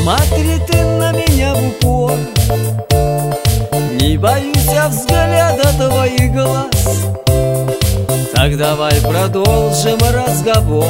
Смотри ты на меня в упор, не боюсь я взгляда твоих глаз. Так давай продолжим разговор,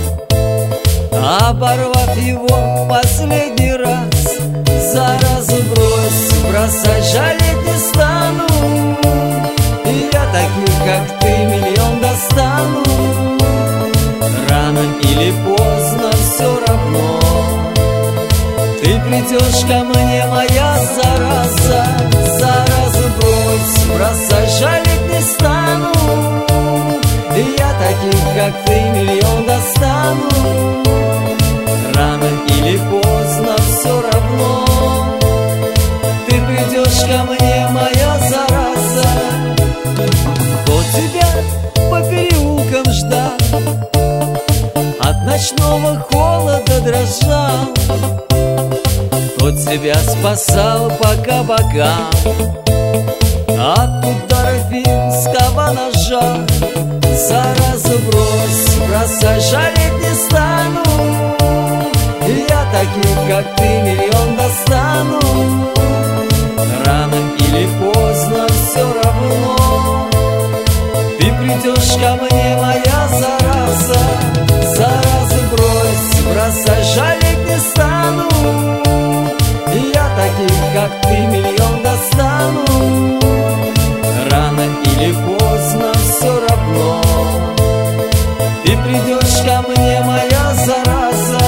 оборвав его последний раз. Заразу брось, бросай, жалеть не стану. Я таких, как ты, миллион достану. Рано или поздно все равно ты придешь ко мне, моя зараза. Заразу брось, бросай, жалеть не стану. Я таких, как ты, миллион достану. Рано или поздно все равно ты придешь ко мне, моя зараза. Кто тебя по переулкам ждал, от ночного холода дрожал? Кто тебя спасал по кабакам от удара финского ножа? Заразу брось, бросай, жалеть не стану. Я таких, как ты, миллион достану. Рано или поздно все равно ты придешь ко мне, моя зараза. Заразу брось, бросай, жалеть не стану. Я таких, как ты, миллион достану. Рано или поздно все равно ты придешь ко мне, моя зараза.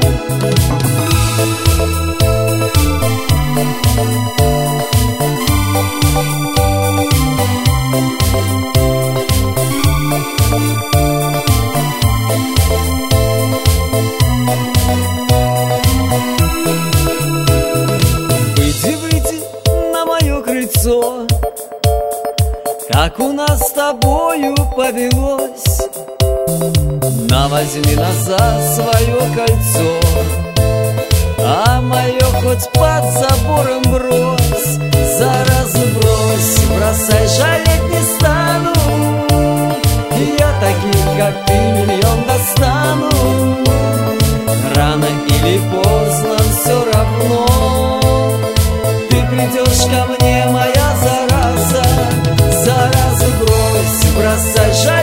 Выйди на мое крыльцо, как у нас с тобою повелось. Возьми назад свое кольцо, а мое хоть под забором брось. Заразу брось, бросай, жалеть не стану. Я таких, как ты, миллион достану. Рано или поздно все равно ты придешь ко мне, моя зараза. Заразу брось, бросай, жалеть